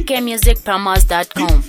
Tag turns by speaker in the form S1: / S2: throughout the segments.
S1: ckmusicpromos.com.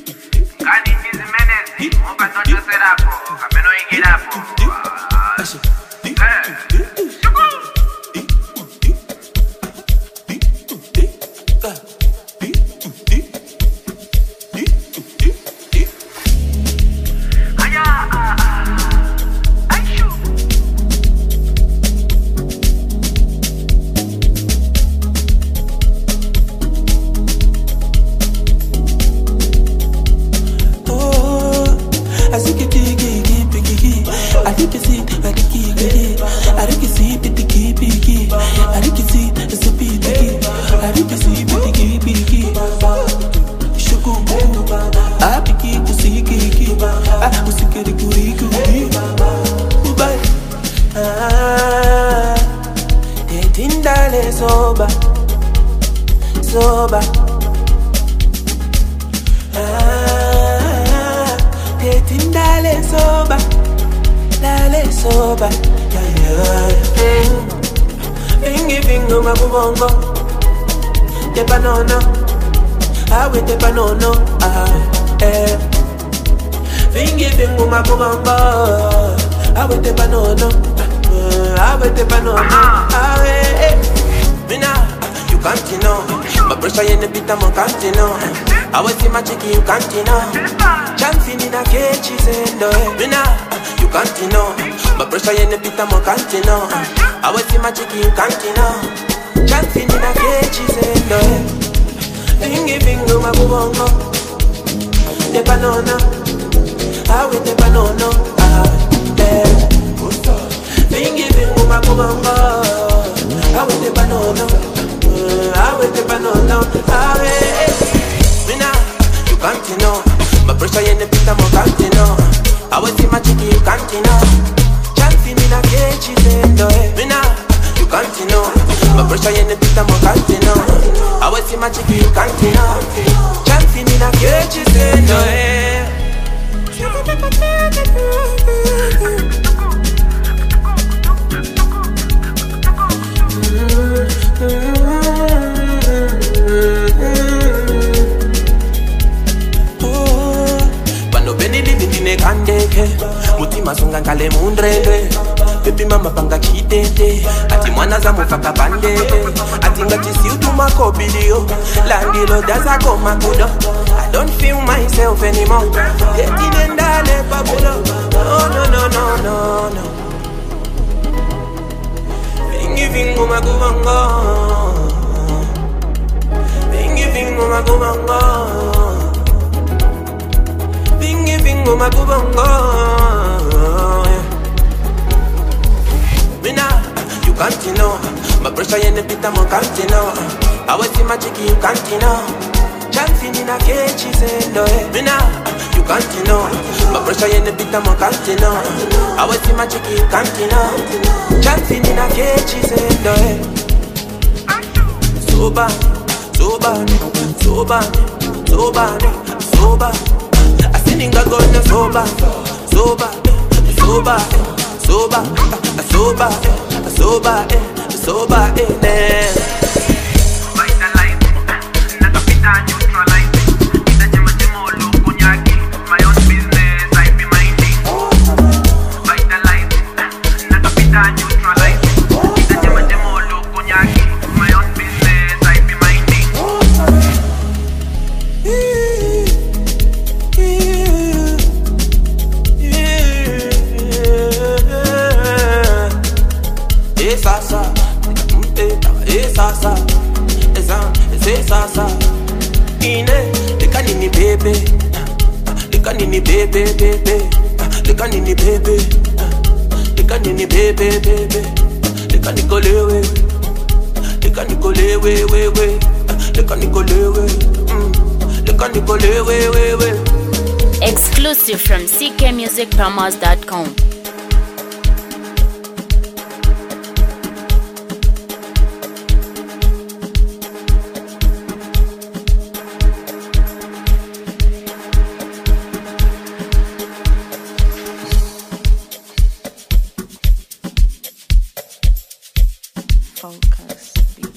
S2: I was in my chicken, you can't know. Chancing in a cage, she's in the winner. You can't know. My pressure in the pit, I'm a can't know. I was in my chicken, you can't know. Chancing in a cage, she's in the Bingy bingo, my bubongo. The banana. I with the banana. Bingy bingo, my bubongo. I with the banana. I with the banana. You can't know. My pressure in the pit, I'm a can't know. I was in my chicken, you can't know. Chancing in a cage, she's in the you can't know. My pressure in the pit, I'm a can't know. I was in my chicken, you can't know. Chancing in a cage, she's in the Mutima sunga nkale mundrele Baby mama panga chitete Ati mwana za mufaka bandele Ati ngati si utuma kobilio Landilo daza goma kudo I don't feel myself anymore Yeti nendale pabulo No Vingi vingu magubongo Vingi vingu magubongo Bingy bingo magubongo. Mina, you can't know. My pressure in the pit, I'm a can't know. I was in my chicken, you can't know. Chancing in a cage, she's in the Mina, you can't know. My pressure in the pit, I'm a can't know. I was in my chicken, you can't know. Chancing in a cage, she's in the So bad, so bad, so bad, so bad, so bad. Ninga gonna soba, soba, soba, soba, soba, soba, soba,
S1: Exclusive from ckmusicpromos.com.
S3: Focus.